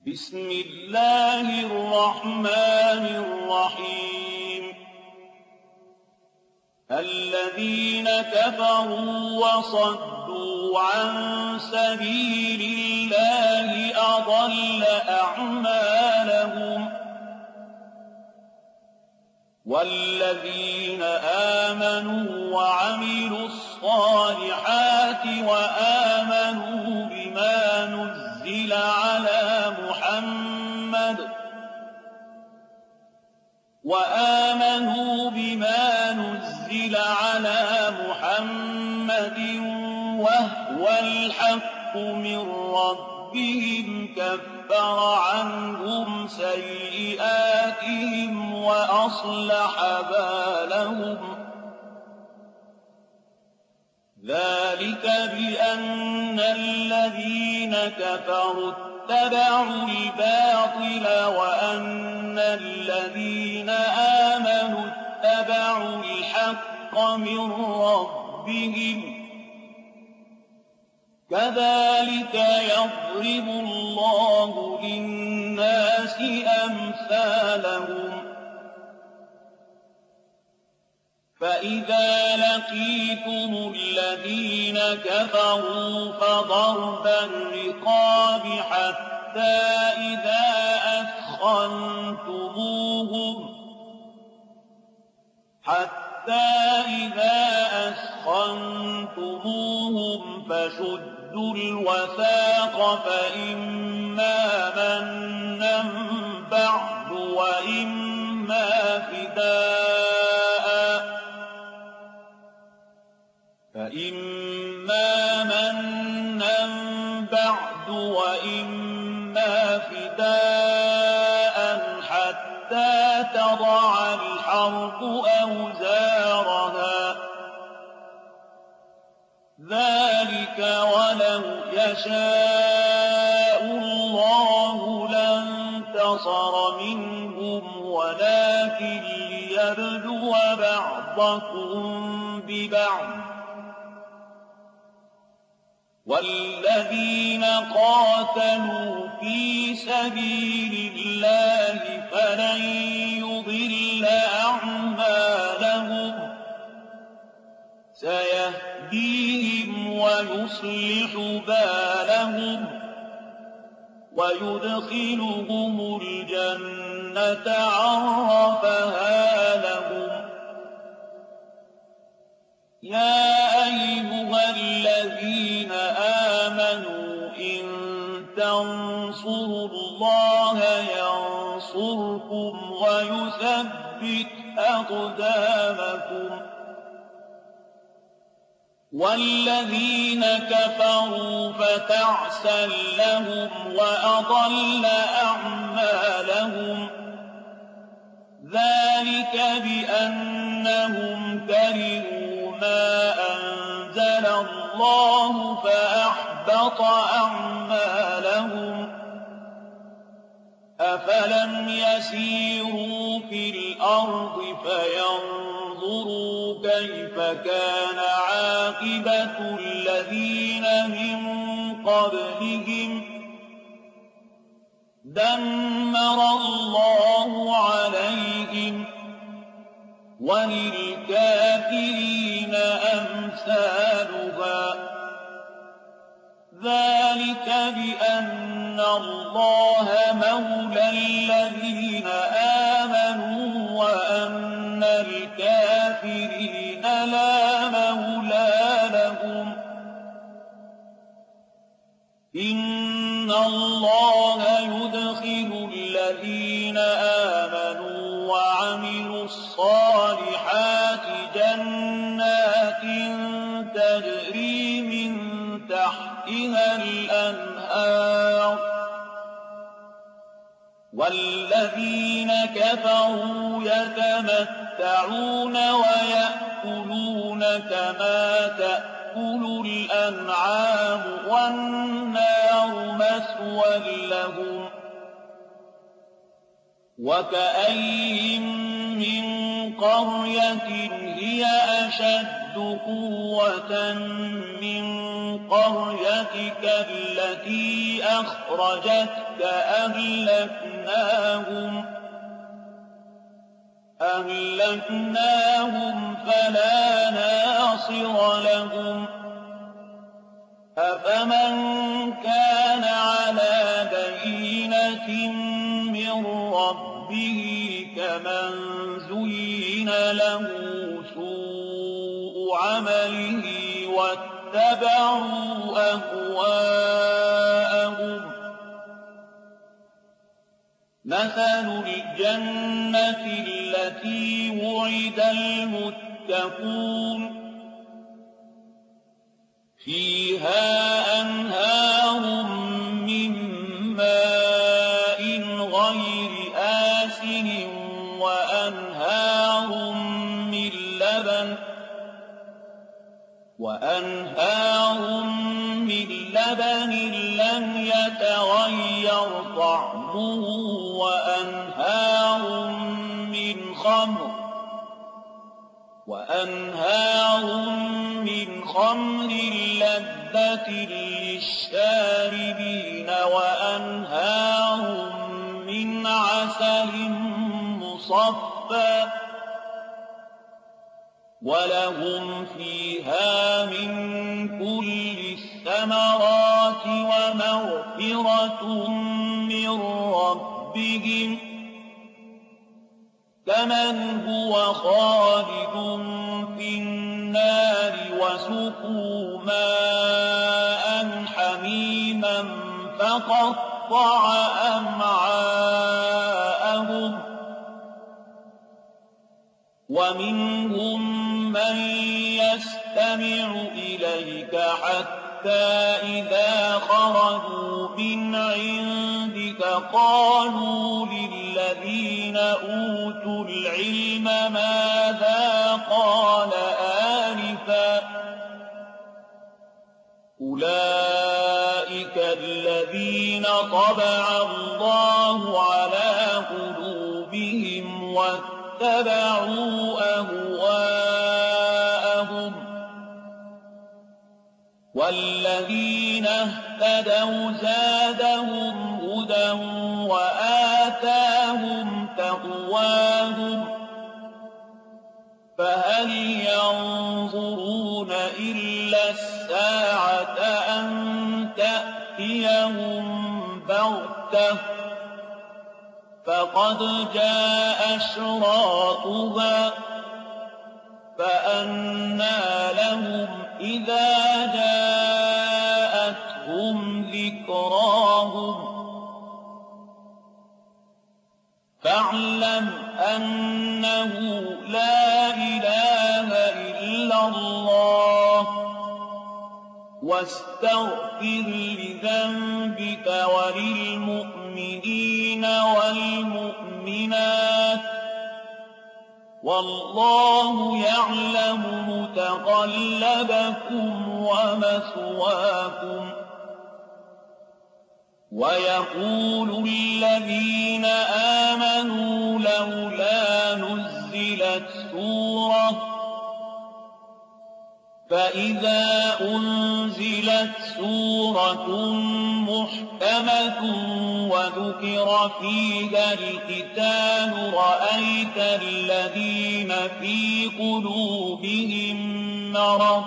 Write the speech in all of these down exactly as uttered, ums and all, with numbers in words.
بسم الله الرحمن الرحيم الذين كفروا وصدوا عن سبيل الله أضل أعمالهم والذين آمنوا وعملوا الصالحات وآمنوا بما نزل على محمد وآمنوا بما نزل على محمد وهو الحق من ربهم كفر عنهم سيئاتهم وأصلح بالهم ذلك بأن الذين كفروا اتبعوا الباطل وأن الذين آمنوا اتبعوا الحق من ربهم كذلك يضرب الله للناس أمثالهم فإذا لقيتم الذين كفروا فضرب الرقاب حتى إذا أثخنتموهم حتى إذا أثخنتموهم فشدوا الوثاق فإما منا بعد وإما فداء فإما منا بعد وإما فداء حتى تضع الحرب أوزارها ذلك ولو يشاء الله لانتصر منهم ولكن ليبلو بعضكم ببعض والذين قاتلوا في سبيل الله فلن يضل أعمالهم سيهديهم ويصلح بالهم ويدخلهم الجنة عرفها لهم يا أيها الذين آمنوا إن تنصروا الله ينصركم ويثبت أقدامكم والذين كفروا فتعسا لهم وأضل أعمالهم ذلك بأنهم كرهوا ما أنزل الله فأحبط أعمالهم أفلم يسيروا في الأرض فينظروا كيف كان عاقبة الذين من قبلهم دمر الله عليهم وللكافرين أمثالها ذلك بأن الله مولى الذين آمنوا وأن الكافرين لا مولى لهم إن الله يدخل الذين آمنوا وعملوا الصالحات جنات تجري من تحتها الأنهار والذين كفروا يتمتعون ويأكلون كما تأكل الأنعام والنار مثوى لهم وكأين من قرية هي أشد أشد قوة من قريتك التي أخرجتك أهلكناهم أهلكناهم فلا ناصر لهم أفمن كان على بينة من ربه كمن زين له سوء عمله واتبعوا أهواءهم مثل الجنة التي وعد المتقون فيها أنهار من ماء غير آسن وأنهار من لبن وأنهار من لبن لم يتغير طعمه وأنهار من خمر وأنهار من خمر لذة للشاربين وأنهار من عسل مصفى ولهم فيها من كل الثمرات ومغفرة من ربهم كمن هو خالد في النار وسقوا ماء حميما فقطع أمعاءهم ومنهم من يستمع إليك حتى إذا خرجوا من عندك قالوا للذين أوتوا العلم ماذا قال آنفا أولئك الذين طبع الله على قلوبهم واتبعوا أهواءهم والذين اهتدوا زادهم هدى وآتاهم تقواهم فهل ينظرون إلا الساعة أن تأتيهم بغتة فقد جاء أشراطها فأنى لهم إذا جاءتهم ذكراهم فاعلم أنه لا إله إلا الله واستغفر لذنبك وللمؤمنين والمؤمنات والله يعلم متقلبكم ومثواكم ويقول الذين آمنوا لولا نزلت سورة فإذا أنزلت سورة محكمة وذكر فيها القتال رأيت الذين في قلوبهم مرض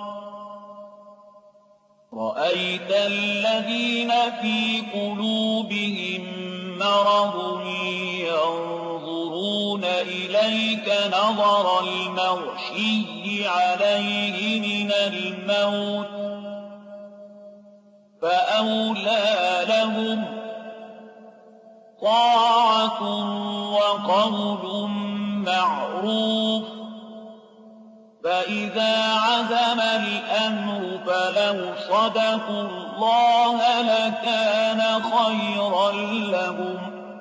رأيت الذين في قلوبهم مرض ينظرون إليك نظر المغشي عليه من الموت فأولى لهم طاعة وقول معروف فإذا عزم الأمر فلو صدقوا الله لكان خيرا لهم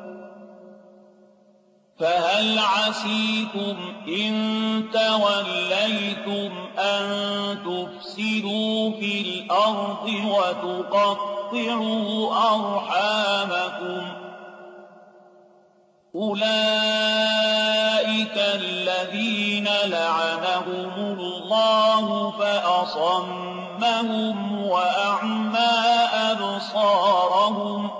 فهل عسيتم إن توليتم أن تفسدوا في الأرض وتقطعوا أرحامكم أولئك أولئك الذين لعنهم الله فأصمهم وأعمى أبصارهم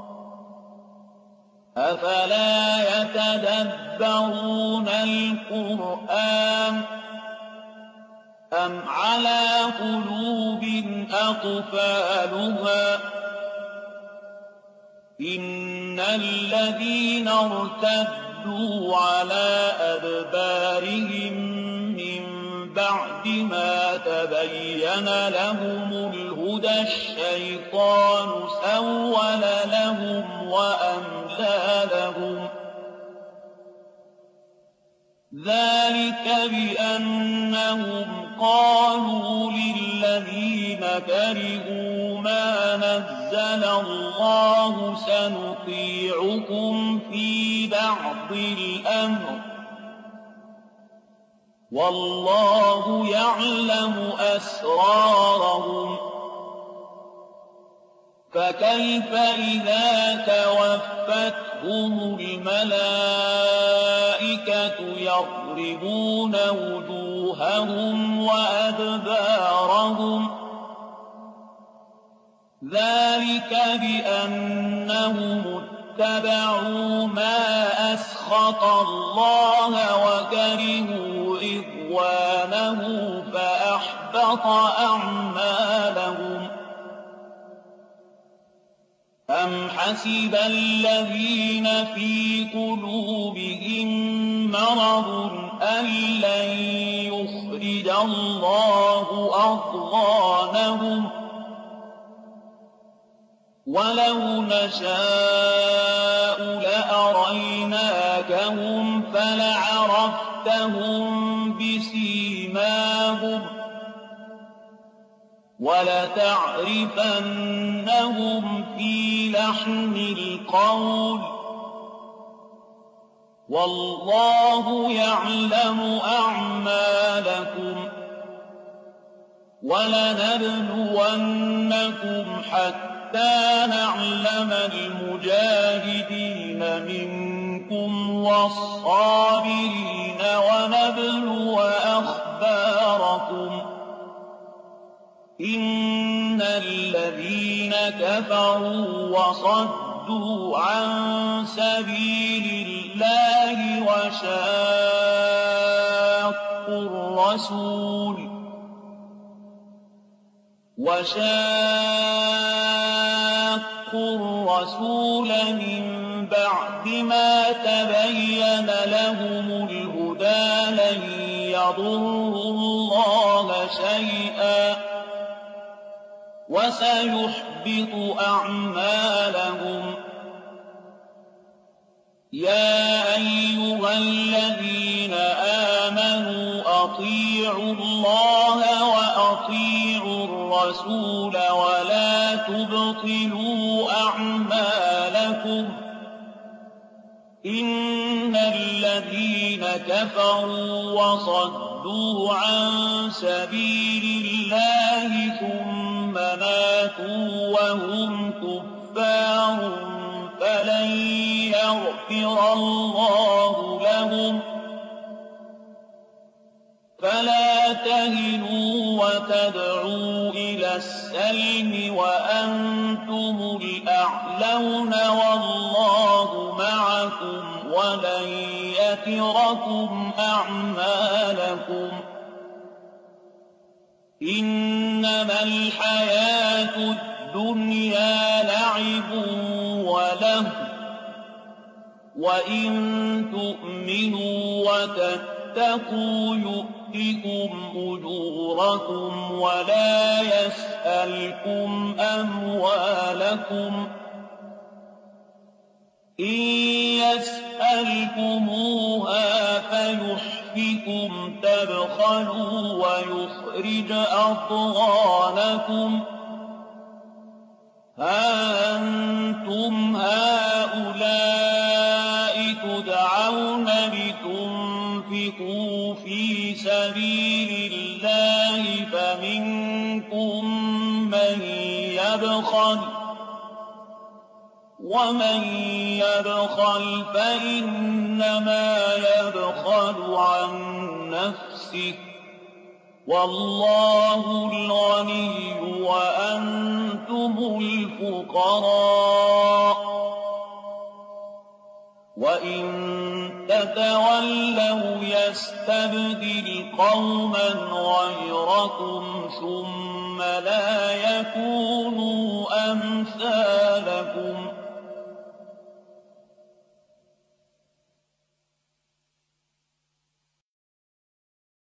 أفلا يتدبرون القرآن أم على قلوب أقفالها إن الذين ارتدوا على أدبارهم من بعد ما تبين لهم الهدى الشيطان سول لهم وأملى لهم ذلك بأنهم قالوا للذين كرهوا ما نزل الله سنطيعكم في بعض الأمر والله يعلم أسرارهم فكيف إذا توفتهم الملائكة يضربون وجوههم وأدبارهم ذلك بأنهم اتبعوا ما أسخط الله وكرهوا رضوانه فأحبط أعمالهم أم حسب الذين في قلوبهم مرض أن لن يخرج الله أضغانهم ولو نشاء لأريناكهم فلعرفتهم بسيماهم ولتعرفنهم في لحن القول والله يعلم أعمالكم ولنبلونكم حتى نعلم المجاهدين منكم والصابرين ونبلو أخباركم إن الذين كفروا وصدوا عن سبيل الله وشاقوا الرسول وشاقوا الرسول من بعد ما تبين لهم الهدى لن يضروا الله شيئا وسيحبط أعمالهم يا أيها الذين آمنوا أطيعوا الله وأطيعوا الرسول ولا تبطلوا أعمالكم إن الذين كفروا وصدوا عن سبيل الله ثم ماتوا وهم كفار فلن يغفر الله لهم فلا تهنوا وتدعوا إلى السلم وأنتم الأعلون والله معكم ولن يتركم أعمالكم إنما الحياة الدنيا لعب ولهو وإن تؤمنوا وتتقوا يؤتكم أجوركم ولا يسألكم أموالكم إن يسألكموها فيحفكم تبخلوا ويخرج أضغانكم ها أنتم هؤلاء تدعون لتنفقوا في سبيل الله فمنكم من يبخل ومن يبخل فإنما يبخل عن نفسه والله الغني وأنتم الفقراء وإن تتولوا يستبدل قوما غيركم ثم لا يكونوا أمثالكم